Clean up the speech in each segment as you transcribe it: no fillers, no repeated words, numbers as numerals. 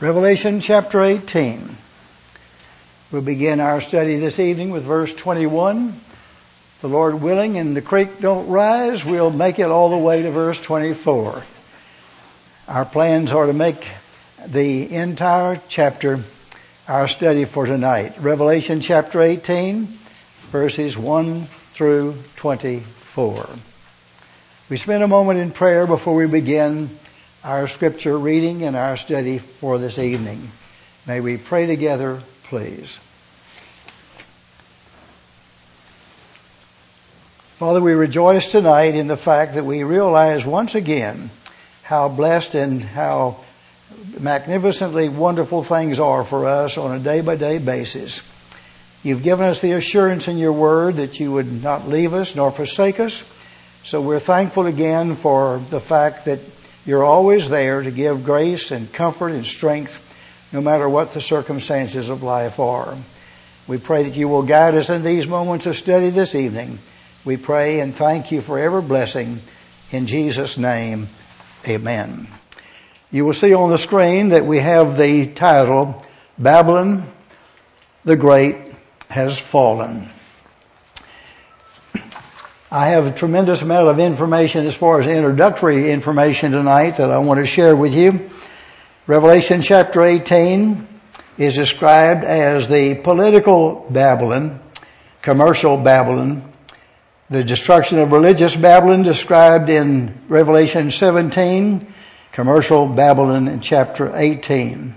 Revelation chapter 18. We'll begin our study this evening with verse 21. The Lord willing and the creek don't rise, we'll make it all the way to verse 24. Our plans are to make the entire chapter our study for tonight. Revelation chapter 18, verses 1 through 24. We spend a moment in prayer before we begin our scripture reading and our study for this evening. May we pray together, please. Father, we rejoice tonight in the fact that we realize once again how blessed and how magnificently wonderful things are for us on a day-by-day basis. You've given us the assurance in your word that you would not leave us nor forsake us. So we're thankful again for the fact that you're always there to give grace and comfort and strength no matter what the circumstances of life are. We pray that you will guide us in these moments of study this evening. We pray and thank you for every blessing. In Jesus' name, amen. You will see on the screen that we have the title, Babylon the Great Has Fallen. I have a tremendous amount of information as far as introductory information tonight that I want to share with you. Revelation chapter 18 is described as the political Babylon, commercial Babylon. The destruction of religious Babylon described in Revelation 17, commercial Babylon in chapter 18.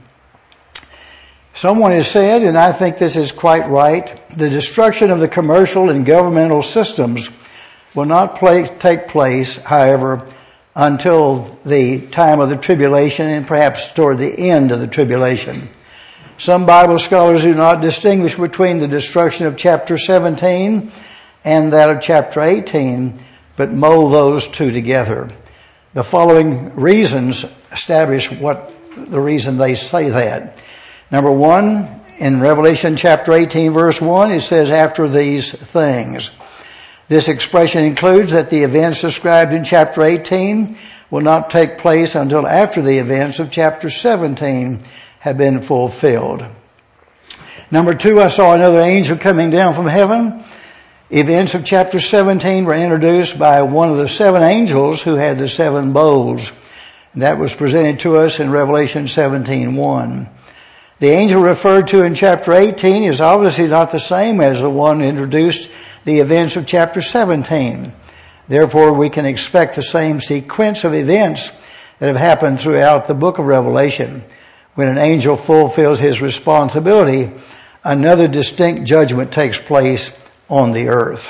Someone has said, and I think this is quite right, the destruction of the commercial and governmental systems will not take place, however, until the time of the tribulation and perhaps toward the end of the tribulation. Some Bible scholars do not distinguish between the destruction of chapter 17 and that of chapter 18, but mold those two together. The following reasons establish what the reason they say that. Number one, in Revelation chapter 18 verse 1, it says, after these things. This expression includes that the events described in chapter 18 will not take place until after the events of chapter 17 have been fulfilled. Number two, I saw another angel coming down from heaven. Events of chapter 17 were introduced by one of the seven angels who had the seven bowls. That was presented to us in Revelation 17:1. The angel referred to in chapter 18 is obviously not the same as the one introduced the events of chapter 17. Therefore, we can expect the same sequence of events that have happened throughout the book of Revelation. When an angel fulfills his responsibility, another distinct judgment takes place on the earth.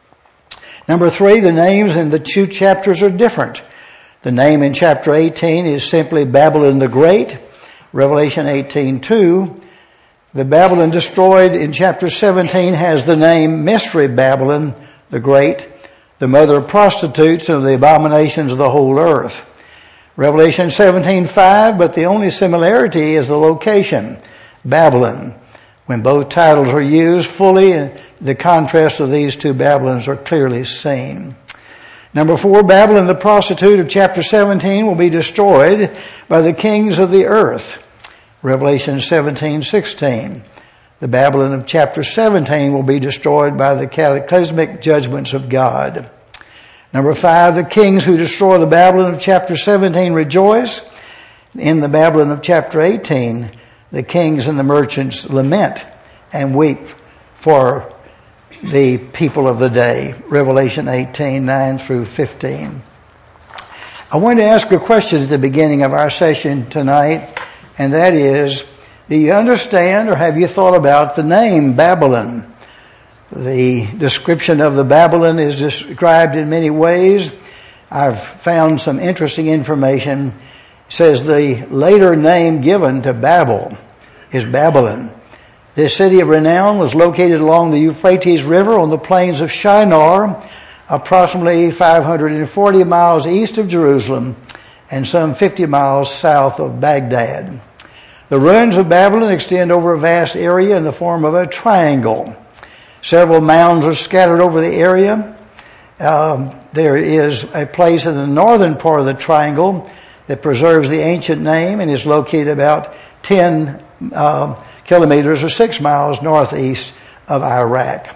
Number three, the names in the two chapters are different. The name in chapter 18 is simply Babylon the Great, Revelation 18:2. The Babylon destroyed in chapter 17 has the name Mystery Babylon the Great, the mother of prostitutes and the abominations of the whole earth. Revelation 17:5, but the only similarity is the location, Babylon. When both titles are used fully, the contrast of these two Babylons are clearly seen. Number four, Babylon the prostitute of chapter 17 will be destroyed by the kings of the earth. Revelation 17:16. The Babylon of chapter 17 will be destroyed by the cataclysmic judgments of God. Number five, the kings who destroy the Babylon of chapter 17 rejoice. In the Babylon of chapter 18, the kings and the merchants lament and weep for the people of the day. Revelation 18:9 through 15. I want to ask a question at the beginning of our session tonight, and that is, do you understand or have you thought about the name Babylon? The description of the Babylon is described in many ways. I've found some interesting information. It says the later name given to Babel is Babylon. This city of renown was located along the Euphrates River on the plains of Shinar, approximately 540 miles east of Jerusalem and some 50 miles south of Baghdad. The ruins of Babylon extend over a vast area in the form of a triangle. Several mounds are scattered over the area. There is a place in the northern part of the triangle that preserves the ancient name and is located about 10 kilometers or 6 miles northeast of Iraq.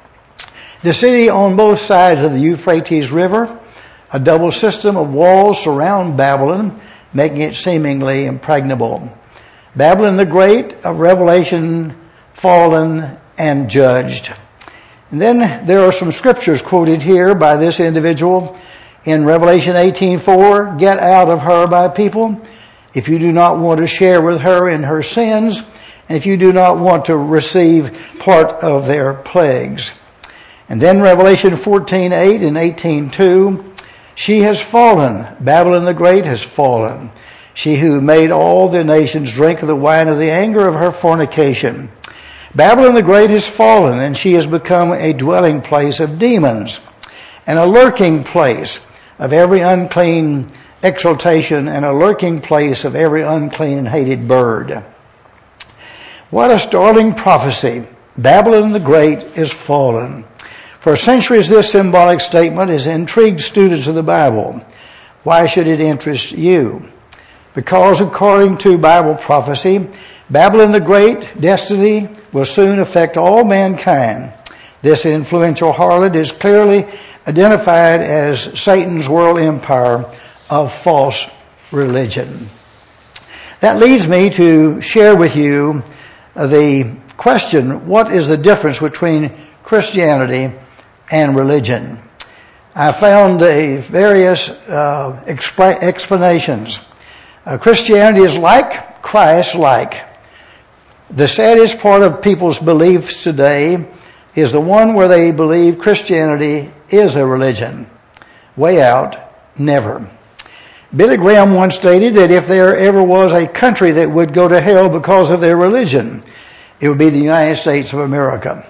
The city on both sides of the Euphrates River, a double system of walls surround Babylon, making it seemingly impregnable. Babylon the Great, of Revelation, fallen and judged. And then there are some scriptures quoted here by this individual in Revelation 18:4. Get out of her, my people, if you do not want to share with her in her sins, and if you do not want to receive part of their plagues. And then Revelation 14:8 and 18:2. She has fallen. Babylon the Great has fallen. She who made all the nations drink of the wine of the anger of her fornication. Babylon the Great has fallen, and she has become a dwelling place of demons and a lurking place of every unclean exaltation and a lurking place of every unclean and hated bird. What a startling prophecy. Babylon the Great is fallen. For centuries, this symbolic statement has intrigued students of the Bible. Why should it interest you? Because according to Bible prophecy, Babylon the Great destiny will soon affect all mankind. This influential harlot is clearly identified as Satan's world empire of false religion. That leads me to share with you the question, what is the difference between Christianity and religion? I found various explanations. Christianity is like Christ-like. The saddest part of people's beliefs today is the one where they believe Christianity is a religion. Way out, never. Billy Graham once stated that if there ever was a country that would go to hell because of their religion, it would be the United States of America.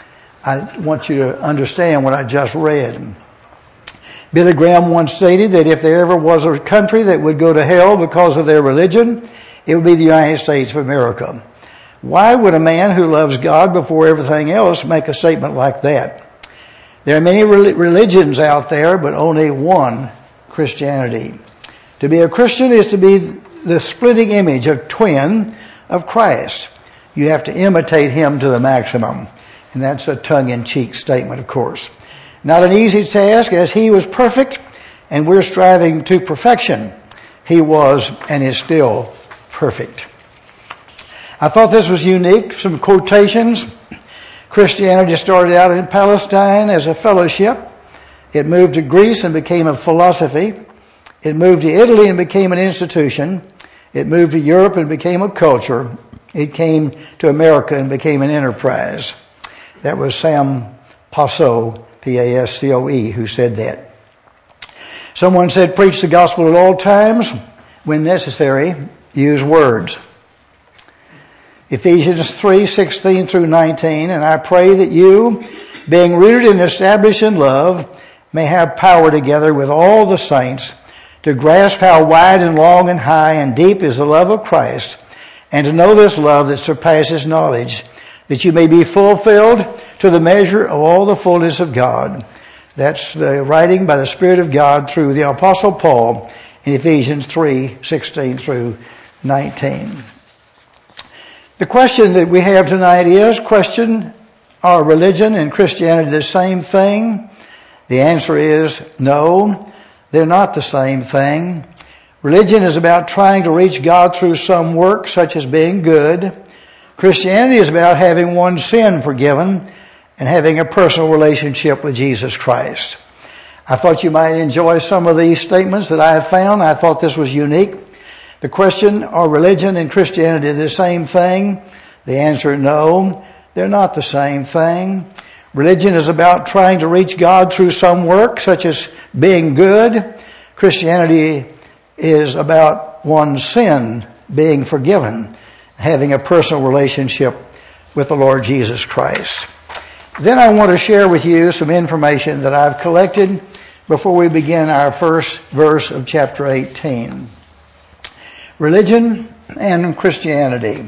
I want you to understand what I just read. Billy Graham once stated that if there ever was a country that would go to hell because of their religion, it would be the United States of America. Why would a man who loves God before everything else make a statement like that? There are many religions out there, but only one Christianity. To be a Christian is to be the splitting image, a twin of Christ. You have to imitate Him to the maximum. And that's a tongue-in-cheek statement, of course. Not an easy task, as He was perfect, and we're striving to perfection. He was and is still perfect. I thought this was unique. Some quotations. Christianity started out in Palestine as a fellowship. It moved to Greece and became a philosophy. It moved to Italy and became an institution. It moved to Europe and became a culture. It came to America and became an enterprise. That was Sam Pascoe, Pascoe, who said that. Someone said, preach the gospel at all times. When necessary, use words. Ephesians 3:16 through 19, and I pray that you, being rooted and established in love, may have power together with all the saints to grasp how wide and long and high and deep is the love of Christ, and to know this love that surpasses knowledge, that you may be fulfilled to the measure of all the fullness of God. That's the writing by the Spirit of God through the Apostle Paul in Ephesians 3:16 through 19. The question that we have tonight is, are religion and Christianity the same thing? The answer is no, they're not the same thing. Religion is about trying to reach God through some work, such as being good. Christianity is about having one's sin forgiven and having a personal relationship with Jesus Christ. I thought you might enjoy some of these statements that I have found. I thought this was unique. The question, are religion and Christianity the same thing? The answer, no, they're not the same thing. Religion is about trying to reach God through some work, such as being good. Christianity is about one's sin being forgiven, having a personal relationship with the Lord Jesus Christ. Then I want to share with you some information that I've collected before we begin our first verse of chapter 18. Religion and Christianity.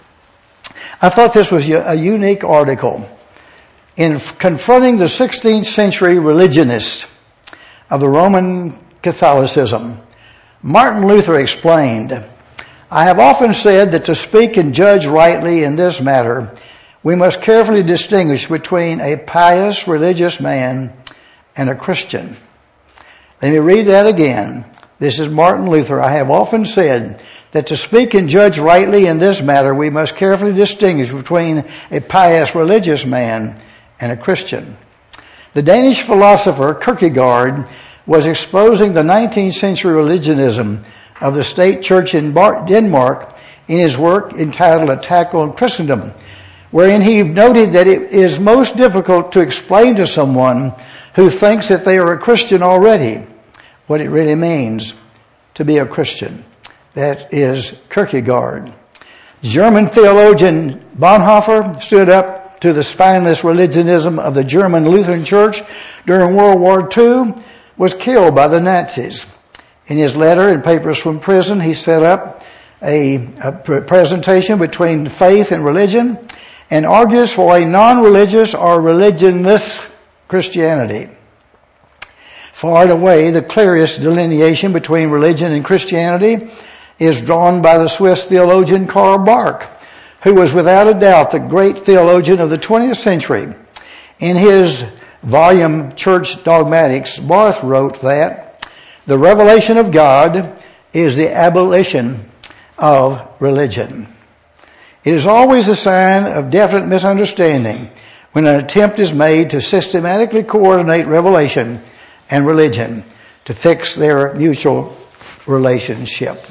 I thought this was a unique article. In confronting the 16th century religionists of the Roman Catholicism, Martin Luther explained, I have often said that to speak and judge rightly in this matter, we must carefully distinguish between a pious religious man and a Christian. Let me read that again. This is Martin Luther. I have often said that to speak and judge rightly in this matter, we must carefully distinguish between a pious religious man and a Christian. The Danish philosopher Kierkegaard was exposing the 19th century religionism of the state church in Denmark in his work entitled Attack on Christendom, wherein he noted that it is most difficult to explain to someone who thinks that they are a Christian already what it really means to be a Christian. That is Kierkegaard. German theologian Bonhoeffer stood up to the spineless religionism of the German Lutheran Church during World War II, was killed by the Nazis. In his letter and papers from prison, he set up a presentation between faith and religion and argues for a non-religious or religionless Christianity. Far and away, the clearest delineation between religion and Christianity is drawn by the Swiss theologian Karl Barth, who was without a doubt the great theologian of the 20th century. In his volume, Church Dogmatics, Barth wrote that the revelation of God is the abolition of religion. It is always a sign of definite misunderstanding when an attempt is made to systematically coordinate revelation and religion to fix their mutual relationship.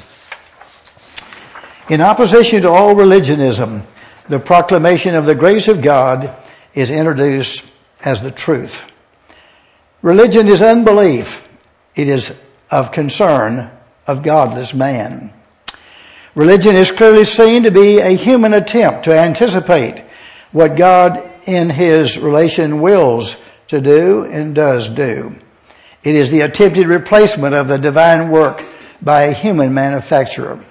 In opposition to all religionism, the proclamation of the grace of God is introduced as the truth. Religion is unbelief. It is of concern of godless man. Religion is clearly seen to be a human attempt to anticipate what God in His relation wills to do and does do. It is the attempted replacement of the divine work by a human manufacturer.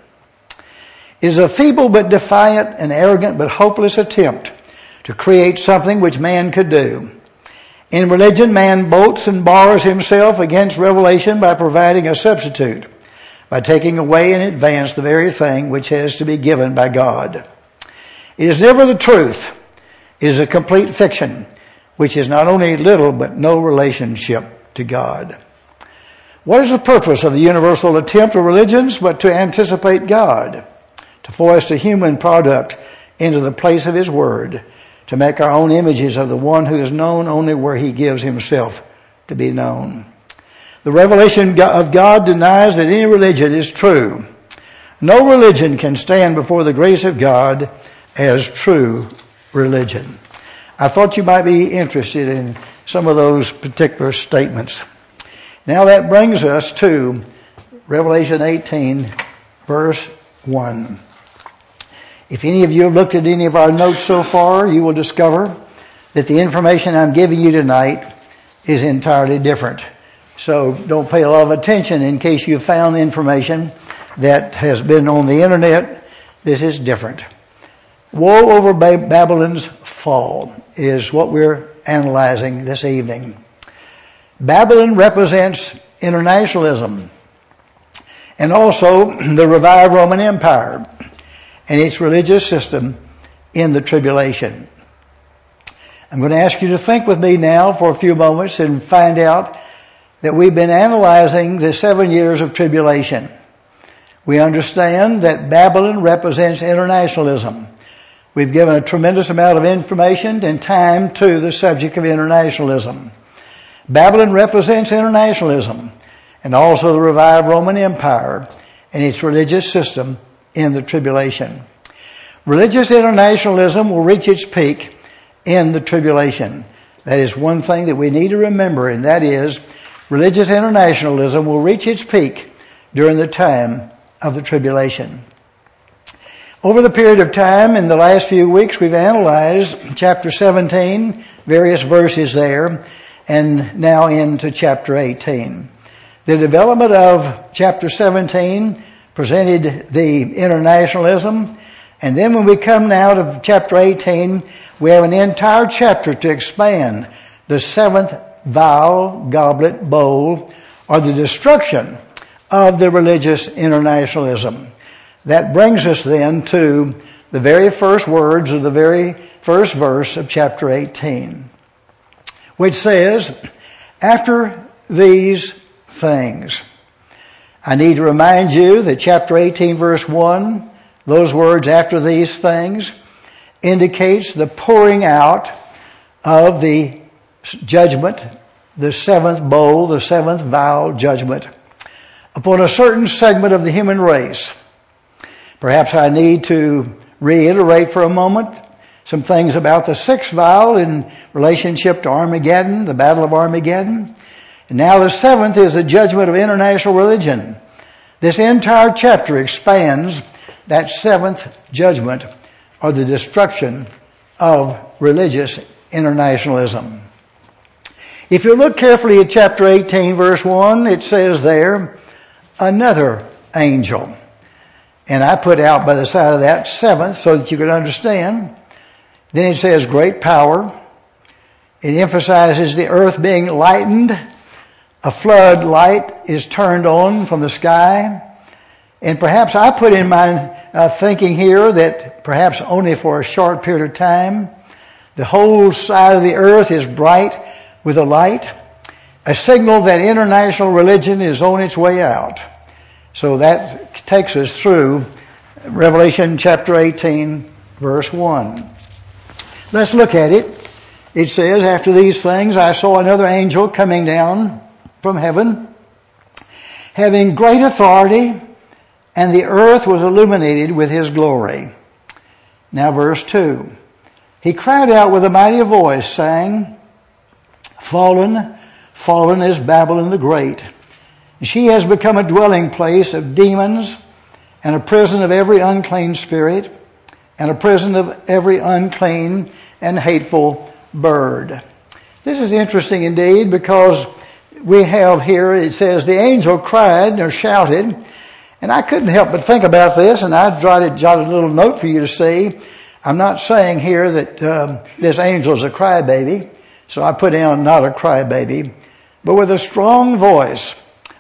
It is a feeble but defiant and arrogant but hopeless attempt to create something which man could do. In religion, man bolts and bars himself against revelation by providing a substitute, by taking away in advance the very thing which has to be given by God. It is never the truth. It is a complete fiction, which is not only little but no relationship to God. What is the purpose of the universal attempt of religions but to anticipate God, to foist a human product into the place of His Word, to make our own images of the one who is known only where He gives Himself to be known? The revelation of God denies that any religion is true. No religion can stand before the grace of God as true religion. I thought you might be interested in some of those particular statements. Now that brings us to Revelation 18, verse 1. If any of you have looked at any of our notes so far, you will discover that the information I'm giving you tonight is entirely different. So don't pay a lot of attention in case you found information that has been on the internet. This is different. Woe over Babylon's fall is what we're analyzing this evening. Babylon represents internationalism and also the revived Roman Empire and its religious system in the tribulation. I'm going to ask you to think with me now for a few moments and find out that we've been analyzing the 7 years of tribulation. We understand that Babylon represents internationalism. We've given a tremendous amount of information and time to the subject of internationalism. Babylon represents internationalism and also the revived Roman Empire and its religious system in the tribulation. Religious internationalism will reach its peak in the tribulation. That is one thing that we need to remember, and that is religious internationalism will reach its peak during the time of the tribulation. Over the period of time, in the last few weeks, we've analyzed chapter 17, various verses there, and now into chapter 18. The development of chapter 17 presented the internationalism, and then when we come now to chapter 18, we have an entire chapter to expand the seventh vial, goblet, bowl, or the destruction of the religious internationalism. That brings us then to the very first words of the very first verse of chapter 18, which says, after these things. I need to remind you that chapter 18 verse 1, those words after these things, indicates the pouring out of the judgment, the seventh bowl, the seventh vial judgment upon a certain segment of the human race. Perhaps I need to reiterate for a moment some things about the sixth vial in relationship to Armageddon, the Battle of Armageddon. And now the seventh is the judgment of international religion. This entire chapter expands that seventh judgment, or the destruction of religious internationalism. If you look carefully at chapter 18 verse 1, it says there, another angel. And I put out by the side of that seventh so that you could understand. Then it says great power. It emphasizes the earth being lightened. A flood light is turned on from the sky. And perhaps I put in my thinking here that perhaps only for a short period of time, the whole side of the earth is bright with a light, a signal that international religion is on its way out. So that takes us through Revelation chapter 18 verse 1. Let's look at it. It says, after these things I saw another angel coming down from heaven, having great authority, and the earth was illuminated with his glory. Now verse 2. He cried out with a mighty voice, saying, Fallen, fallen is Babylon the Great. She has become a dwelling place of demons, and a prison of every unclean spirit, and a prison of every unclean and hateful bird. This is interesting indeed, because we have here, it says, the angel cried or shouted, and I couldn't help but think about this, and I jotted a little note for you to see. I'm not saying here that this angel is a crybaby, so I put down not a crybaby, but with a strong voice,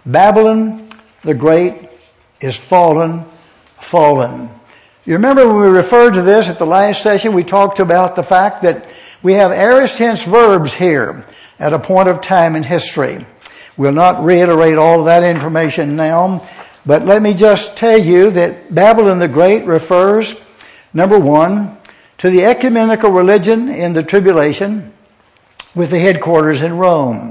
Babylon the Great is fallen, fallen. You remember when we referred to this at the last session, we talked about the fact that we have aorist tense verbs here at a point of time in history. We'll not reiterate all of that information now, but let me just tell you that Babylon the Great refers, number one, to the ecumenical religion in the tribulation with the headquarters in Rome.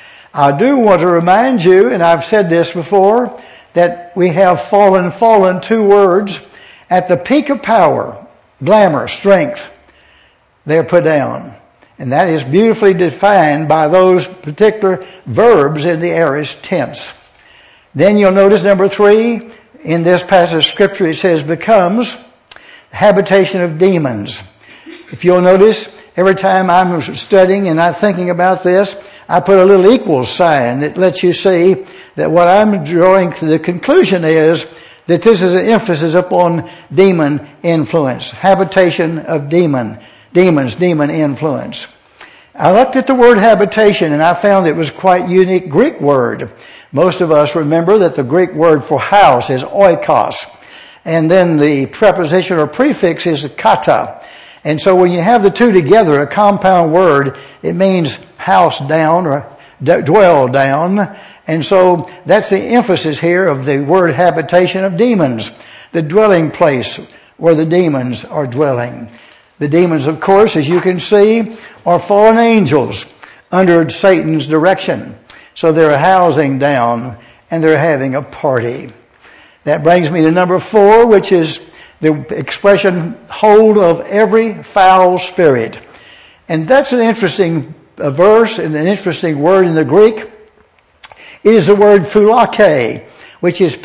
I do want to remind you, and I've said this before, that we have fallen, two words, at the peak of power, glamour, strength, they're put down. And that is beautifully defined by those particular verbs in the aorist tense. Then you'll notice number 3, in this passage of scripture it says becomes habitation of demons. If you'll notice, every time I'm studying and I'm thinking about this, I put a little equals sign that lets you see that what I'm drawing to the conclusion is that this is an emphasis upon demon influence, habitation of demons, demon influence. I looked at the word habitation and I found it was quite a unique Greek word. Most of us remember that the Greek word for house is oikos, and then the preposition or prefix is kata. And so when you have the two together, a compound word, it means house down or dwell down. And so that's the emphasis here of the word habitation of demons, the dwelling place where the demons are dwelling. The demons, of course, as you can see, are fallen angels under Satan's direction. So they're housing down and they're having a party. That brings me to number 4, which is the expression, hold of every foul spirit. And that's an interesting verse and an interesting word in the Greek. It is the word phulake, which is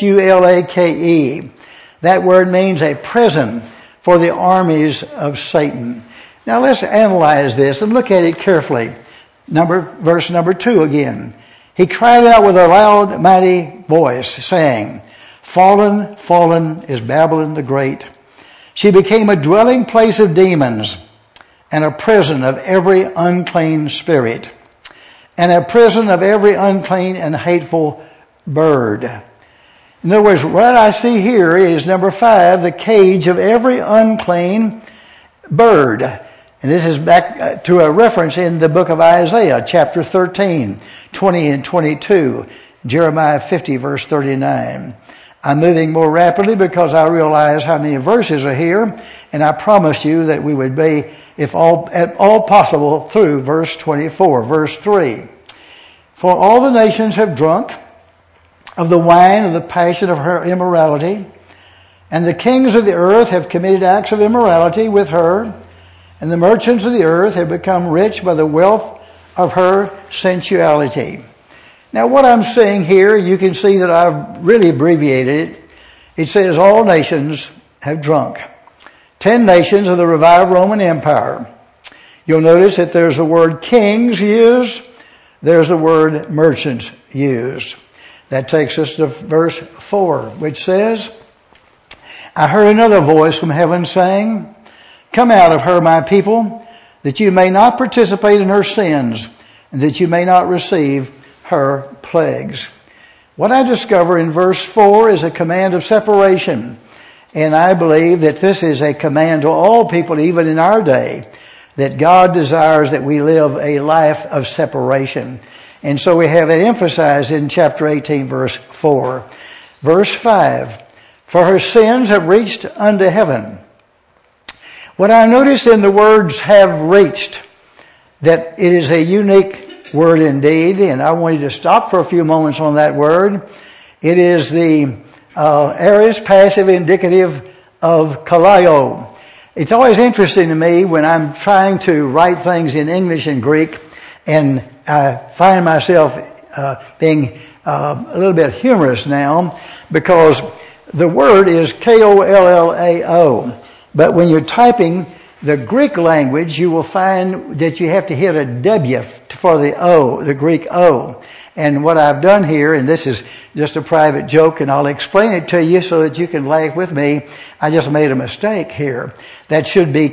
Phulake. That word means a prison for the armies of Satan. Now let's analyze this and look at it carefully. Verse number 2 again. He cried out with a loud, mighty voice, saying, Fallen, fallen is Babylon the Great. She became a dwelling place of demons and a prison of every unclean spirit and a prison of every unclean and hateful bird. In other words, what I see here is number 5, the cage of every unclean bird. And this is back to a reference in the book of Isaiah, chapter 13, 20 and 22, Jeremiah 50, verse 39. I'm moving more rapidly because I realize how many verses are here, and I promised you that we would be, if at all possible, through verse 24, verse 3. For all the nations have drunk of the wine of the passion of her immorality, and the kings of the earth have committed acts of immorality with her, and the merchants of the earth have become rich by the wealth of her sensuality. Now what I'm saying here, you can see that I've really abbreviated it. It says all nations have drunk. 10 nations of the revived Roman Empire. You'll notice that there's the word kings used. There's the word merchants used. That takes us to verse 4, which says, I heard another voice from heaven saying, come out of her, my people, that you may not participate in her sins, and that you may not receive her plagues. What I discover in verse 4 is a command of separation. And I believe that this is a command to all people, even in our day, that God desires that we live a life of separation. And so we have it emphasized in chapter 18, verse 4. Verse 5, for her sins have reached unto heaven. What I noticed in the words have reached, that it is a unique word indeed, and I want you to stop for a few moments on that word. It is the aorist passive indicative of kaleo. It's always interesting to me when I'm trying to write things in English and Greek, and I find myself being a little bit humorous now, because the word is K-O-L-L-A-O. But when you're typing the Greek language, you will find that you have to hit a W for the O, the Greek O. And what I've done here, and this is just a private joke, and I'll explain it to you so that you can laugh with me, I just made a mistake here. That should be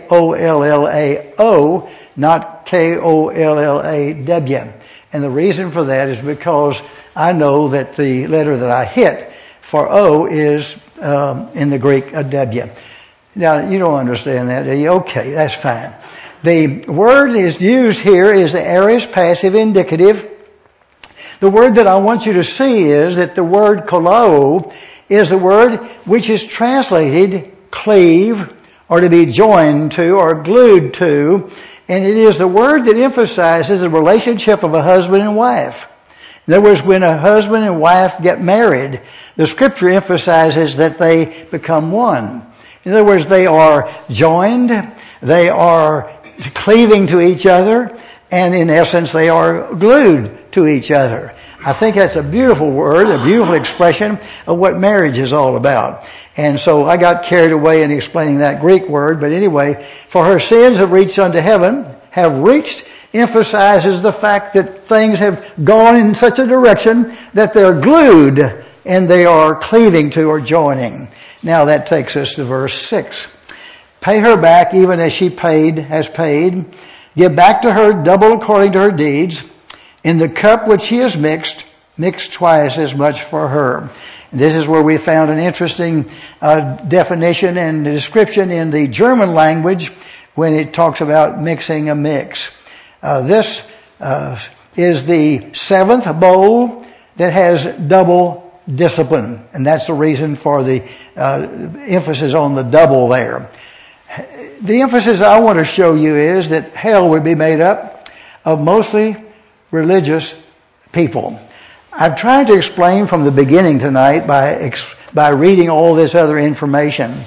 K-O-L-L-A-O, not K-O-L-L-A-W. And the reason for that is because I know that the letter that I hit for O is in the Greek a W. Now, you don't understand that, do you? Okay, that's fine. The word is used here is the aorist passive indicative. The word that I want you to see is that the word kaleo is the word which is translated cleave, or to be joined to, or glued to, and it is the word that emphasizes the relationship of a husband and wife. In other words, when a husband and wife get married, the scripture emphasizes that they become one. In other words, they are joined, they are cleaving to each other, and in essence, they are glued to each other. I think that's a beautiful word, a beautiful expression of what marriage is all about. And so I got carried away in explaining that Greek word, but anyway, for her sins have reached unto heaven, have reached, emphasizes the fact that things have gone in such a direction that they're glued and they are cleaving to or joining. Now that takes us to verse 6. Pay her back even as she has paid. Give back to her double according to her deeds. In the cup which she has mix twice as much for her. And this is where we found an interesting definition and description in the German language when it talks about mixing a mix. This is the 7th bowl that has double discipline, and that's the reason for the emphasis on the double there. The emphasis I want to show you is that hell would be made up of mostly religious people. I've tried to explain from the beginning tonight by reading all this other information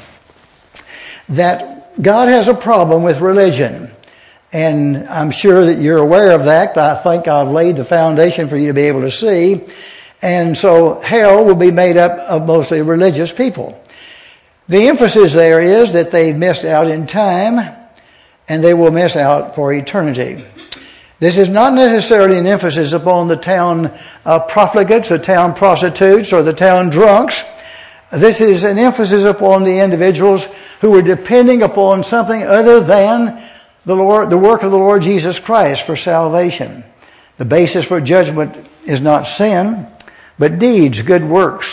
that God has a problem with religion. And I'm sure that you're aware of that. I think I've laid the foundation for you to be able to see. And so hell will be made up of mostly religious people. The emphasis there is that they missed out in time and they will miss out for eternity. This is not necessarily an emphasis upon the town profligates, the town prostitutes, or the town drunks. This is an emphasis upon the individuals who are depending upon something other than the work of the Lord Jesus Christ for salvation. The basis for judgment is not sin, but deeds, good works.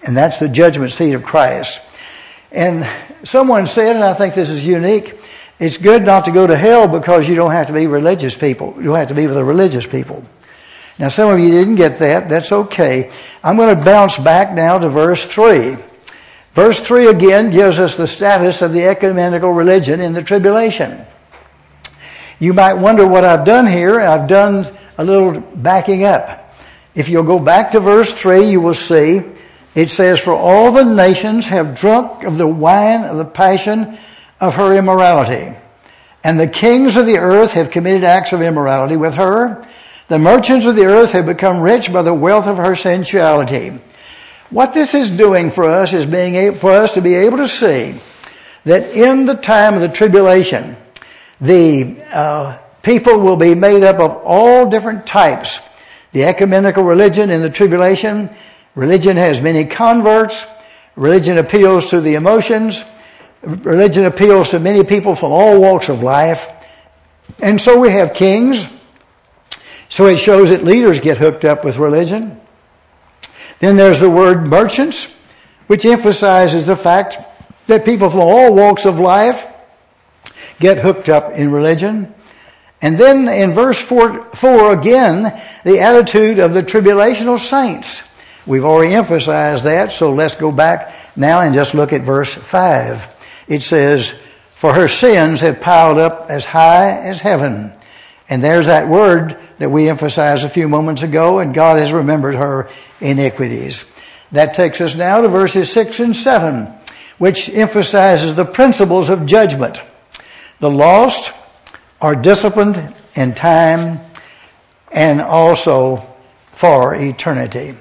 And that's the judgment seat of Christ. And someone said, and I think this is unique, it's good not to go to hell because you don't have to be religious people. You don't have to be with the religious people. Now some of you didn't get that. That's okay. I'm going to bounce back now to verse 3. Verse 3 again gives us the status of the ecumenical religion in the tribulation. You might wonder what I've done here. I've done a little backing up. If you'll go back to verse 3, you will see it says, "For all the nations have drunk of the wine of the passion of her immorality. And the kings of the earth have committed acts of immorality with her. The merchants of the earth have become rich by the wealth of her sensuality." What this is doing for us is for us to be able to see that in the time of the tribulation, the people will be made up of all different types. The ecumenical religion in the tribulation, religion has many converts. Religion appeals to the emotions. Religion appeals to many people from all walks of life. And so we have kings. So it shows that leaders get hooked up with religion. Then there's the word merchants, which emphasizes the fact that people from all walks of life get hooked up in religion. And then in verse 4 again, the attitude of the tribulational saints. We've already emphasized that, so let's go back now and just look at verse 5. It says, "For her sins have piled up as high as heaven." And there's that word that we emphasized a few moments ago, and God has remembered her iniquities. That takes us now to verses 6 and 7, which emphasizes the principles of judgment. The lost are disciplined in time and also for eternity.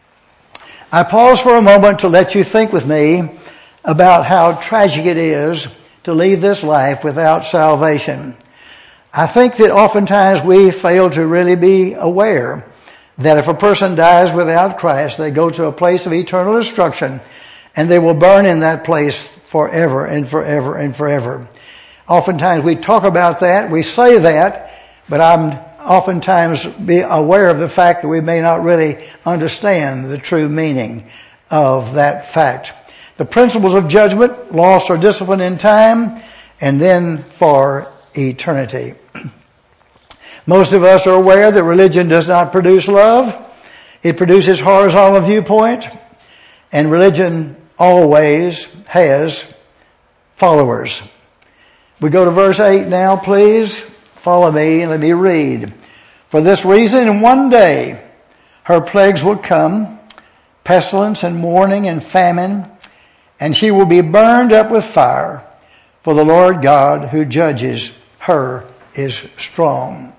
I pause for a moment to let you think with me about how tragic it is to leave this life without salvation. I think that oftentimes we fail to really be aware that if a person dies without Christ, they go to a place of eternal destruction and they will burn in that place forever and forever and forever. Oftentimes we talk about that, we say that, but I'm oftentimes be aware of the fact that we may not really understand the true meaning of that fact. The principles of judgment, loss or discipline in time, and then for eternity. Most of us are aware that religion does not produce love. It produces horizontal viewpoint, and religion always has followers. We go to verse 8 now, please. Follow me and let me read. "For this reason, in one day, her plagues will come, pestilence and mourning and famine, and she will be burned up with fire, for the Lord God who judges her is strong."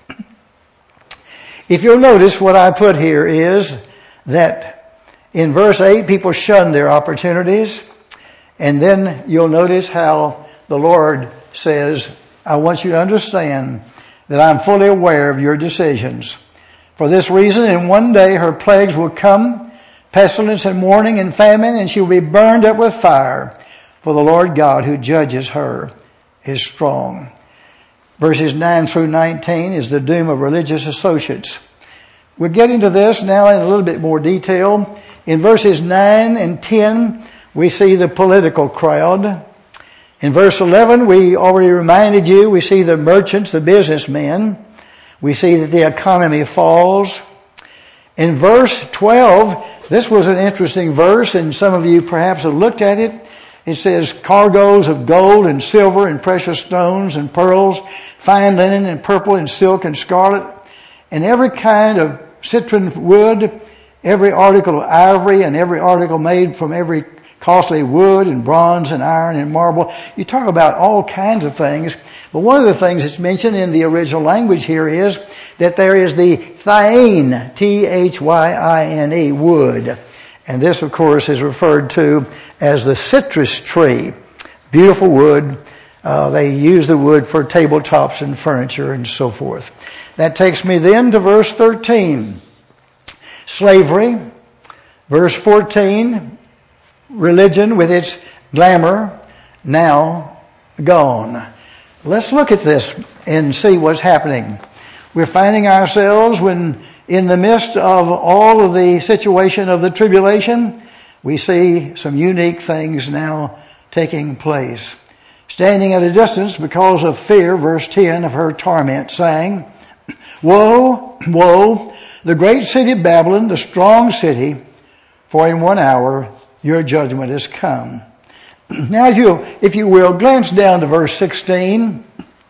If you'll notice, what I put here is that in verse 8, people shun their opportunities. And then you'll notice how the Lord says, "I want you to understand that I'm fully aware of your decisions. For this reason, in one day her plagues will come, pestilence and mourning and famine, and she will be burned up with fire, for the Lord God who judges her is strong." Verses 9 through 19 is the doom of religious associates. We're getting to this now in a little bit more detail. In verses 9 and 10, we see the political crowd. In verse 11, we already reminded you, we see the merchants, the businessmen. We see that the economy falls. In verse 12, this was an interesting verse, and some of you perhaps have looked at it. It says, "Cargoes of gold and silver and precious stones and pearls, fine linen and purple and silk and scarlet, and every kind of citron wood, every article of ivory and every article made from every costly wood and bronze and iron and marble." You talk about all kinds of things, but one of the things that's mentioned in the original language here is that there is the thyine, T-H-Y-I-N-E, wood. And this, of course, is referred to as the citrus tree. Beautiful wood. They use the wood for tabletops and furniture and so forth. That takes me then to verse 13. Slavery. Verse 14. Religion with its glamour now gone. Let's look at this and see what's happening. We're finding ourselves in the midst of all of the situation of the tribulation, we see some unique things now taking place. Standing at a distance because of fear, verse 10, of her torment, saying, Woe, woe, the great city of Babylon, the strong city, for in 1 hour your judgment is come. Now if you will, glance down to verse 16.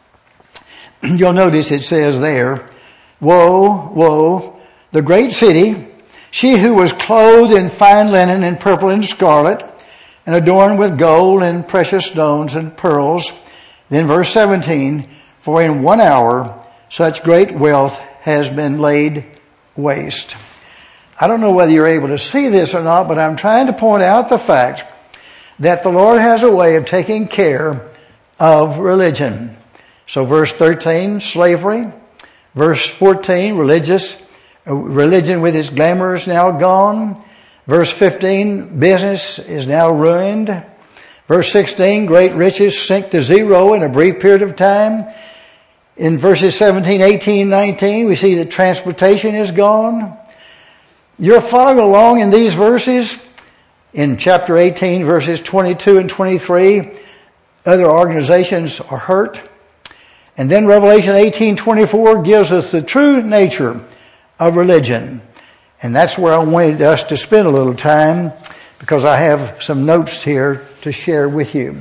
You'll notice it says there, Woe, woe, the great city, she who was clothed in fine linen and purple and scarlet, and adorned with gold and precious stones and pearls. Then verse 17, for in 1 hour such great wealth has been laid waste. I don't know whether you're able to see this or not, but I'm trying to point out the fact that the Lord has a way of taking care of religion. So verse 13, slavery. Verse 14, religion with its glamour is now gone. Verse 15, business is now ruined. Verse 16, great riches sink to zero in a brief period of time. In verses 17, 18, 19, we see that transportation is gone. You're following along in these verses. In chapter 18, verses 22 and 23, other organizations are hurt. And then Revelation 18:24 gives us the true nature of religion. And that's where I wanted us to spend a little time, because I have some notes here to share with you.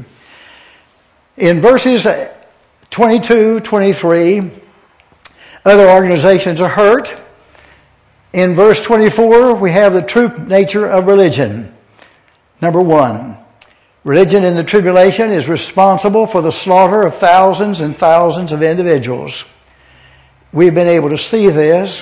In verses 22, 23, other organizations are hurt. In verse 24, we have the true nature of religion. Number one, religion in the tribulation is responsible for the slaughter of thousands and thousands of individuals. We've been able to see this,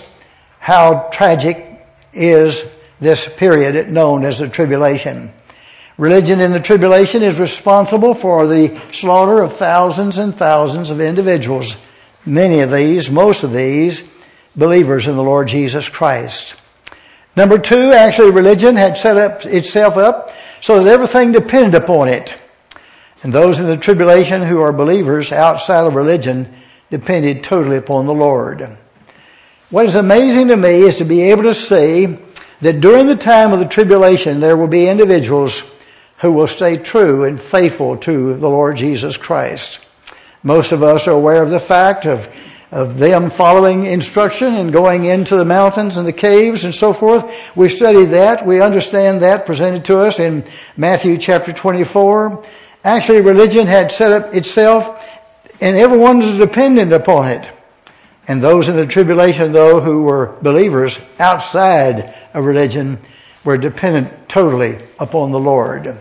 how tragic is this period known as the tribulation. Religion in the tribulation is responsible for the slaughter of thousands and thousands of individuals. Many of these, most of these, believers in the Lord Jesus Christ. Number two, actually religion had set itself up so that everything depended upon it. And those in the tribulation who are believers outside of religion depended totally upon the Lord. What is amazing to me is to be able to see that during the time of the tribulation there will be individuals who will stay true and faithful to the Lord Jesus Christ. Most of us are aware of the fact of them following instruction and going into the mountains and the caves and so forth. We studied that. We understand that presented to us in Matthew chapter 24. Actually, religion had set up itself and everyone's dependent upon it. And those in the tribulation, though, who were believers outside of religion, were dependent totally upon the Lord.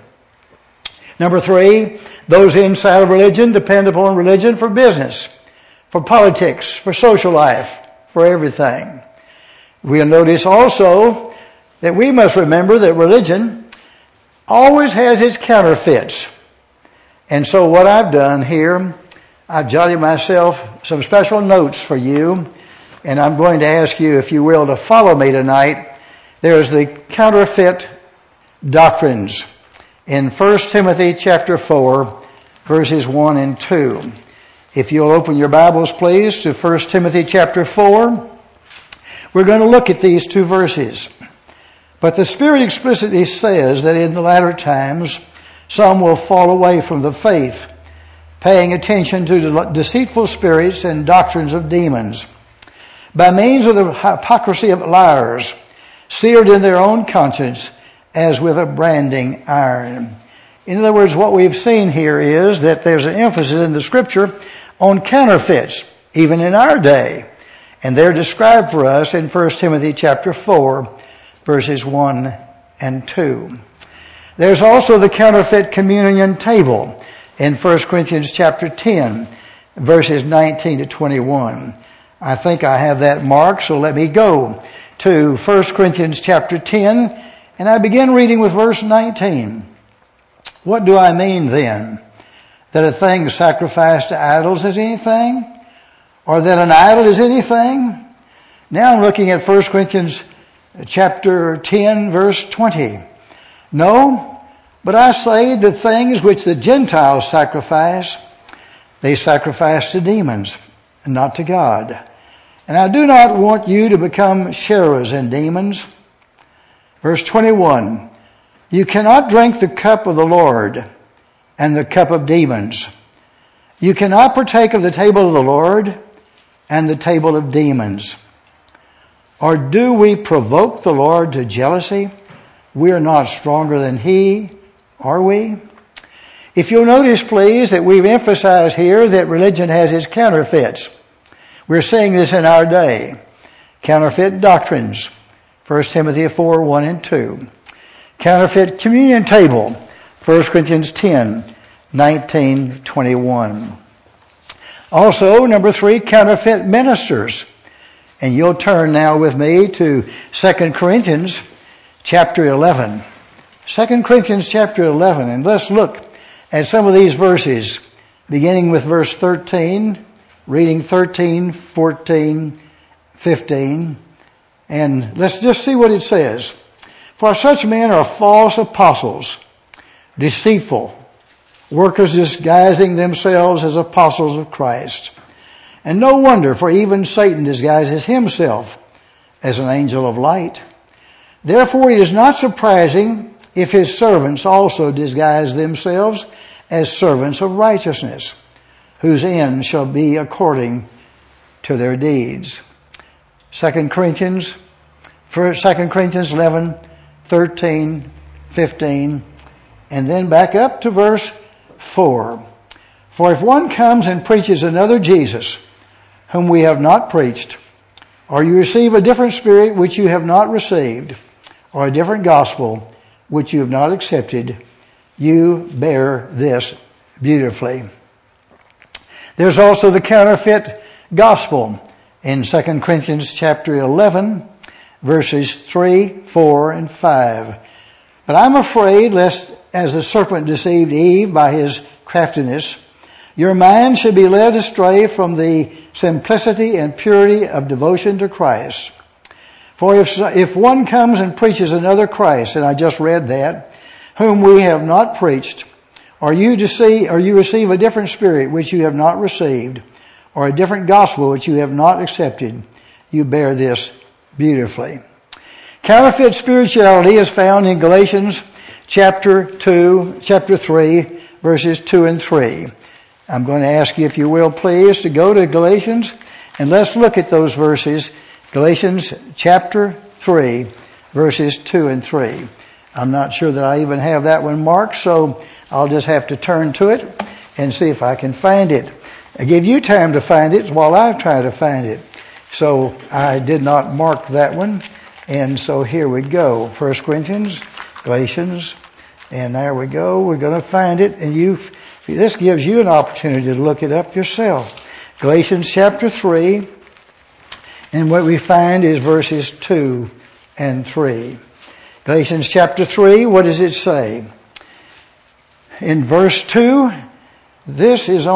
Number three, those inside of religion depend upon religion for business, for politics, for social life, for everything. We'll notice also that we must remember that religion always has its counterfeits. And so what I've done here, I've jotted myself some special notes for you, and I'm going to ask you, if you will, to follow me tonight. There's the counterfeit doctrines in 1 Timothy chapter 4, verses 1 and 2. If you'll open your Bibles, please, to 1 Timothy chapter 4, we're going to look at these two verses. But the Spirit explicitly says that in the latter times, some will fall away from the faith, paying attention to the deceitful spirits and doctrines of demons, by means of the hypocrisy of liars, seared in their own conscience as with a branding iron. In other words, what we've seen here is that there's an emphasis in the Scripture on counterfeits, even in our day. And they're described for us in 1 Timothy chapter 4, verses 1 and 2. There's also the counterfeit communion table in 1 Corinthians chapter 10, verses 19 to 21. I think I have that marked, so let me go to 1 Corinthians chapter 10, and I begin reading with verse 19. What do I mean then? That a thing sacrificed to idols is anything? Or that an idol is anything? Now I'm looking at 1 Corinthians chapter 10, verse 20. No, but I say the things which the Gentiles sacrifice, they sacrifice to demons and not to God. And I do not want you to become sharers in demons. Verse 21. You cannot drink the cup of the Lord and the cup of demons. You cannot partake of the table of the Lord and the table of demons. Or do we provoke the Lord to jealousy? We are not stronger than He, are we? If you'll notice, please, that we've emphasized here that religion has its counterfeits. We're seeing this in our day. Counterfeit doctrines. 1 Timothy 4, 1 and 2. Counterfeit communion table. 1 Corinthians 10, 19, 21. Also, number 3, counterfeit ministers. And you'll turn now with me to 2 Corinthians chapter 11. 2 Corinthians chapter 11. And let's look at some of these verses, beginning with verse 13, reading 13, 14, 15. And let's just see what it says. For such men are false apostles, deceitful, workers disguising themselves as apostles of Christ. And no wonder, for even Satan disguises himself as an angel of light. Therefore it is not surprising if his servants also disguise themselves as servants of righteousness, whose end shall be according to their deeds. 2 Corinthians 11, 13, 15, and then back up to verse 4. For if one comes and preaches another Jesus, whom we have not preached, or you receive a different spirit which you have not received, or a different gospel which you have not accepted, you bear this beautifully. There's also the counterfeit gospel in 2 Corinthians chapter 11, verses 3, 4, and 5. But I'm afraid lest, as the serpent deceived Eve by his craftiness, your mind should be led astray from the simplicity and purity of devotion to Christ. For if one comes and preaches another Christ, and I just read that, whom we have not preached, or you receive a different spirit which you have not received, or a different gospel which you have not accepted, you bear this beautifully. Counterfeit spirituality is found in Galatians chapter 3, verses 2 and 3. I'm going to ask you, if you will, please, to go to Galatians, and let's look at those verses. Galatians chapter 3, verses 2 and 3. I'm not sure that I even have that one marked, so I'll just have to turn to it and see if I can find it. I give you time to find it while I try to find it. So I did not mark that one. And so here we go. 1 Corinthians, Galatians, and there we go. We're going to find it, and this gives you an opportunity to look it up yourself. Galatians chapter 3, and what we find is verses 2 and 3. Galatians chapter 3, what does it say? In verse 2, this is the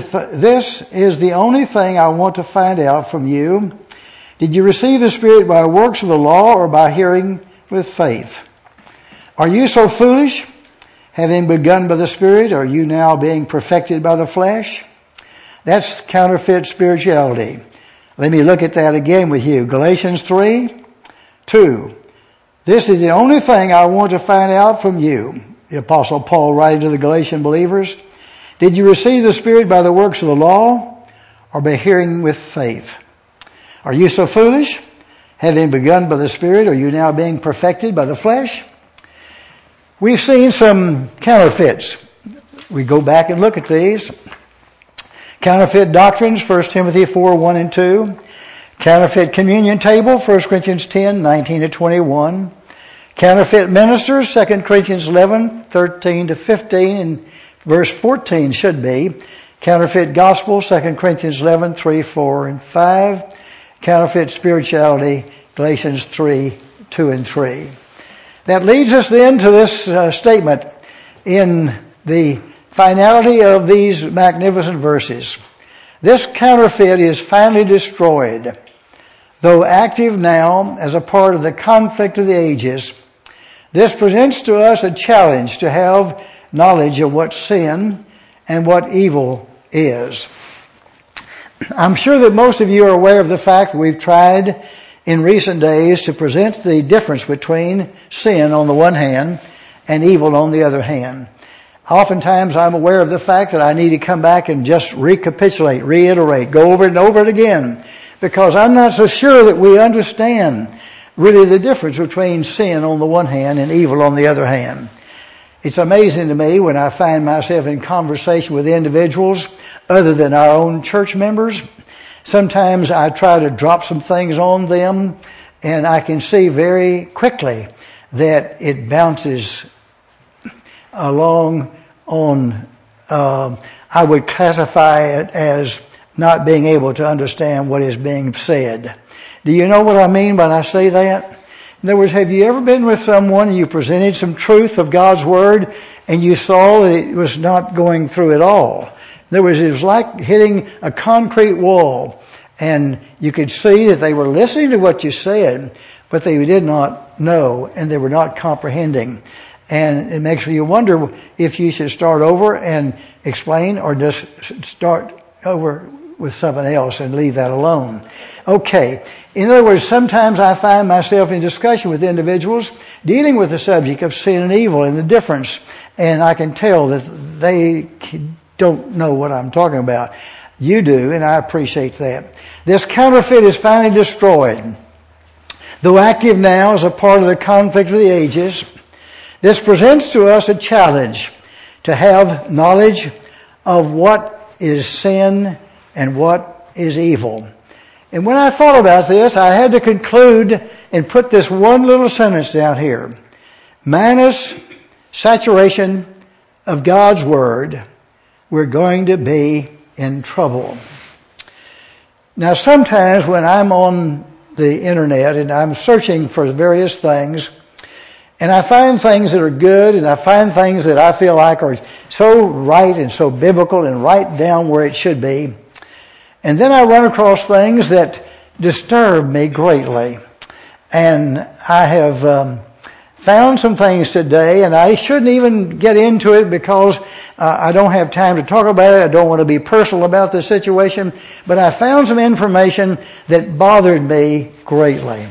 only thing I want to find out from you. Did you receive the Spirit by works of the law or by hearing with faith? Are you so foolish? Having begun by the Spirit, are you now being perfected by the flesh? That's counterfeit spirituality. Let me look at that again with you. Galatians 3, 2. This is the only thing I want to find out from you. The Apostle Paul writing to the Galatian believers. Did you receive the Spirit by the works of the law or by hearing with faith? Are you so foolish? Having begun by the Spirit, are you now being perfected by the flesh? We've seen some counterfeits. We go back and look at these. Counterfeit doctrines, 1 Timothy 4, 1 and 2. Counterfeit communion table, 1 Corinthians 10, 19 to 21. Counterfeit ministers, 2 Corinthians 11, 13 to 15, and verse 14 should be. Counterfeit gospel, 2 Corinthians 11, 3, 4, and 5. Counterfeit spirituality, Galatians 3, 2 and 3. That leads us then to this statement in the finality of these magnificent verses. This counterfeit is finally destroyed. Though active now as a part of the conflict of the ages, this presents to us a challenge to have knowledge of what sin and what evil is. I'm sure that most of you are aware of the fact we've tried in recent days to present the difference between sin on the one hand and evil on the other hand. Oftentimes I'm aware of the fact that I need to come back and just recapitulate, reiterate, go over it and over it again, because I'm not so sure that we understand really the difference between sin on the one hand and evil on the other hand. It's amazing to me when I find myself in conversation with individuals other than our own church members. Sometimes I try to drop some things on them, and I can see very quickly that it bounces along on, I would classify it as not being able to understand what is being said. Do you know what I mean when I say that? In other words, have you ever been with someone and you presented some truth of God's Word and you saw that it was not going through at all? In other words, it was like hitting a concrete wall, and you could see that they were listening to what you said, but they did not know and they were not comprehending. And it makes you wonder if you should start over and explain or just start over with something else and leave that alone. Okay. In other words, sometimes I find myself in discussion with individuals dealing with the subject of sin and evil and the difference, and I can tell that they don't know what I'm talking about. You do, and I appreciate that. This counterfeit is finally destroyed. Though active now as a part of the conflict of the ages, this presents to us a challenge to have knowledge of what is sin and what is evil. And when I thought about this, I had to conclude and put this one little sentence down here. Minus saturation of God's Word, we're going to be in trouble. Now sometimes when I'm on the internet and I'm searching for various things, and I find things that are good, and I find things that I feel like are so right and so biblical and right down where it should be, and then I run across things that disturb me greatly. And I have found some things today, and I shouldn't even get into it because I don't have time to talk about it. I don't want to be personal about the situation. But I found some information that bothered me greatly.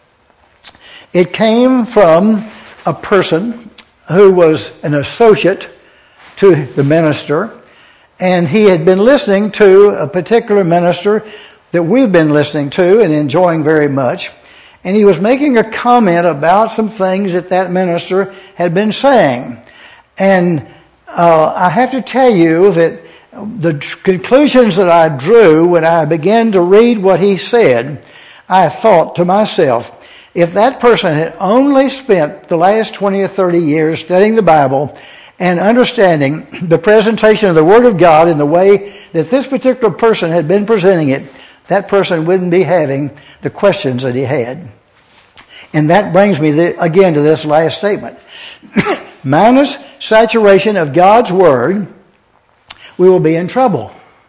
It came from a person who was an associate to the minister, and he had been listening to a particular minister that we've been listening to and enjoying very much. And he was making a comment about some things that that minister had been saying. And I have to tell you that the conclusions that I drew when I began to read what he said, I thought to myself, if that person had only spent the last 20 or 30 years studying the Bible and understanding the presentation of the Word of God in the way that this particular person had been presenting it, that person wouldn't be having the questions that he had. And that brings me again to this last statement. Minus saturation of God's Word, we will be in trouble.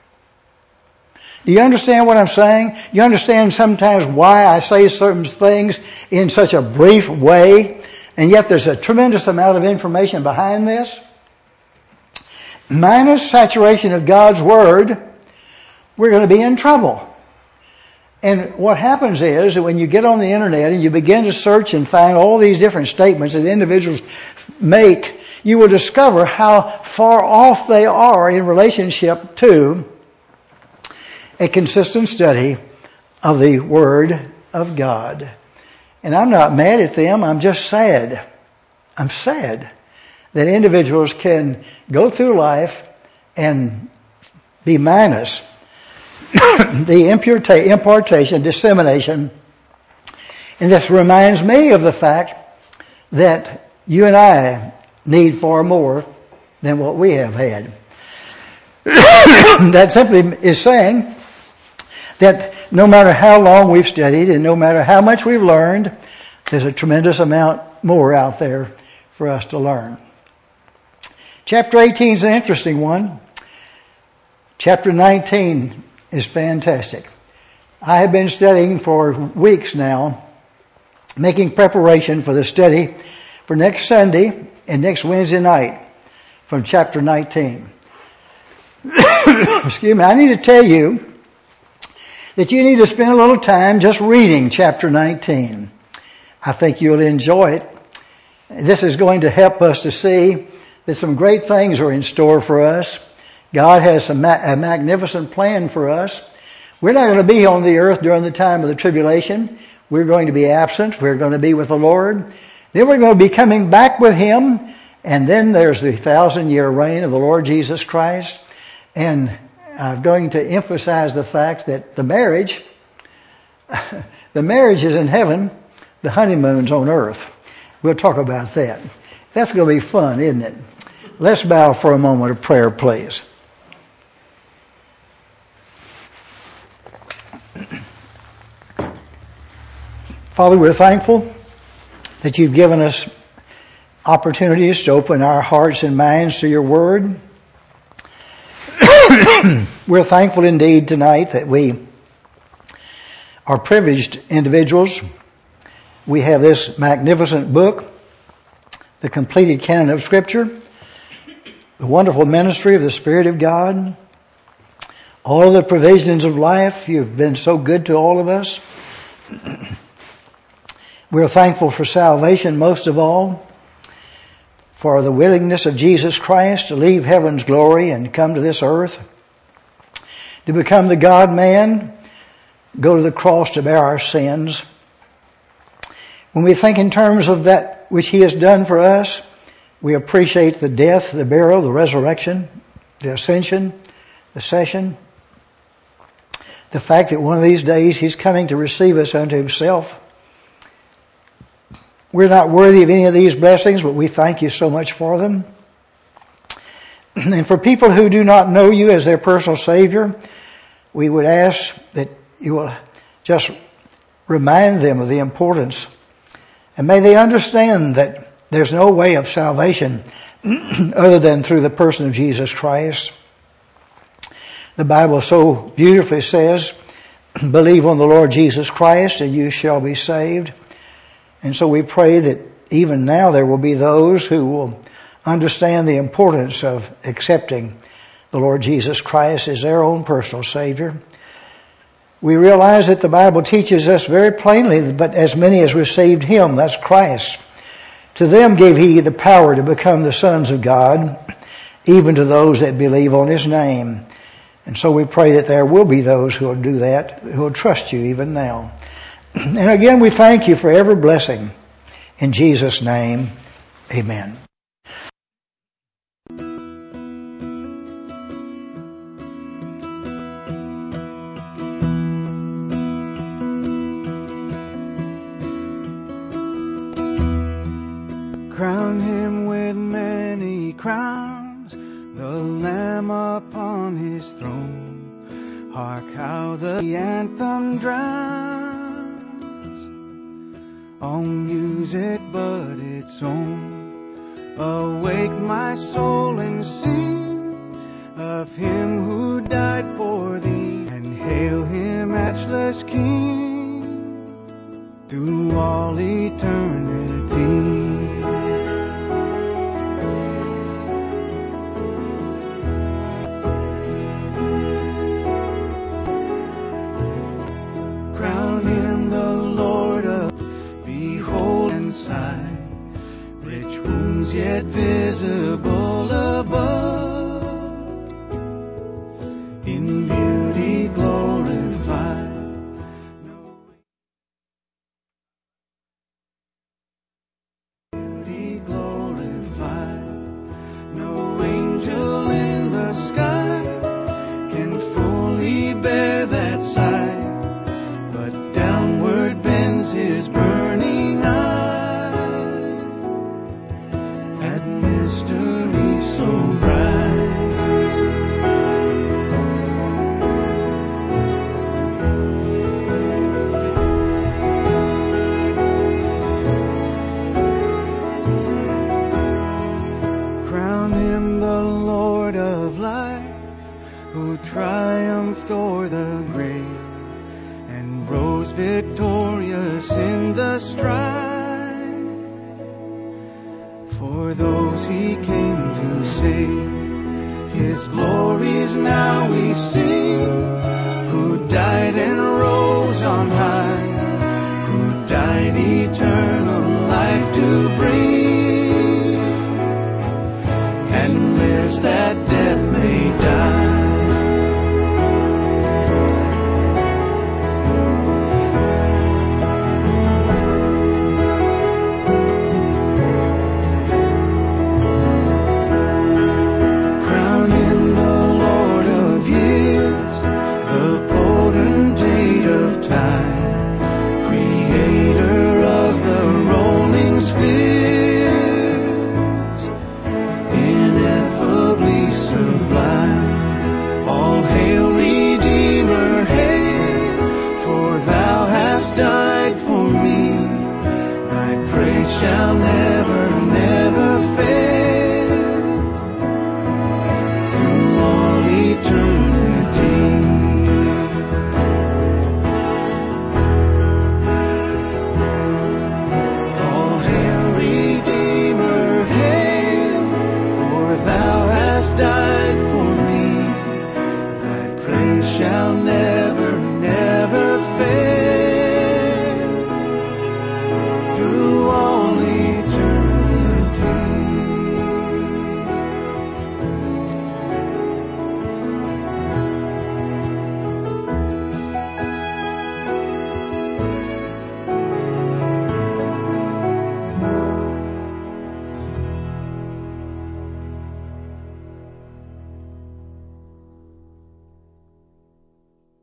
Do you understand what I'm saying? You understand sometimes why I say certain things in such a brief way, and yet there's a tremendous amount of information behind this? Minus saturation of God's Word, we're going to be in trouble. And what happens is that when you get on the internet and you begin to search and find all these different statements that individuals make, you will discover how far off they are in relationship to a consistent study of the Word of God. And I'm not mad at them, I'm just sad. I'm sad that individuals can go through life and be minus the impartation, dissemination. And this reminds me of the fact that you and I need far more than what we have had. That simply is saying that no matter how long we've studied and no matter how much we've learned, there's a tremendous amount more out there for us to learn. Chapter 18 is an interesting one. Chapter 19 is fantastic. I have been studying for weeks now, making preparation for the study for next Sunday and next Wednesday night from chapter 19. Excuse me, I need to tell you that you need to spend a little time just reading chapter 19. I think you'll enjoy it. This is going to help us to see that some great things are in store for us. God has a magnificent plan for us. We're not going to be on the earth during the time of the tribulation. We're going to be absent. We're going to be with the Lord. Then we're going to be coming back with Him. And then there's the 1,000-year reign of the Lord Jesus Christ. And I'm going to emphasize the fact that the marriage is in heaven. The honeymoon's on earth. We'll talk about that. That's going to be fun, isn't it? Let's bow for a moment of prayer, please. Father, we're thankful that you've given us opportunities to open our hearts and minds to your word. We're thankful indeed tonight that we are privileged individuals. We have this magnificent book, the completed canon of Scripture, the wonderful ministry of the Spirit of God, all of the provisions of life. You've been so good to all of us. We're thankful for salvation most of all, for the willingness of Jesus Christ to leave heaven's glory and come to this earth, to become the God-man, go to the cross to bear our sins. When we think in terms of that which He has done for us, we appreciate the death, the burial, the resurrection, the ascension, the session, the fact that one of these days He's coming to receive us unto Himself. We're not worthy of any of these blessings, but we thank you so much for them. And for people who do not know you as their personal Savior, we would ask that you will just remind them of the importance. And may they understand that there's no way of salvation other than through the person of Jesus Christ. The Bible so beautifully says, believe on the Lord Jesus Christ and you shall be saved. And so we pray that even now there will be those who will understand the importance of accepting the Lord Jesus Christ as their own personal Savior. We realize that the Bible teaches us very plainly, but as many as received Him, that's Christ, to them gave He the power to become the sons of God, even to those that believe on His name. And so we pray that there will be those who will do that, who will trust you even now. And again, we thank you for every blessing. In Jesus' name, amen. Crown Him with many crowns, the Lamb upon His throne. Hark how the anthem drowns on music but its own. Awake my soul and sing of Him who died for thee, and hail Him matchless King through all eternity. Yet visible above, in beauty glorified. Beauty glorified. No angel in the sky can fully bear that sight, but downward bends His burning eye. Mystery so bright. Crown Him the Lord of life, who triumphed o'er the grave and rose victorious in the strife. For those He came to save, His glories now we sing.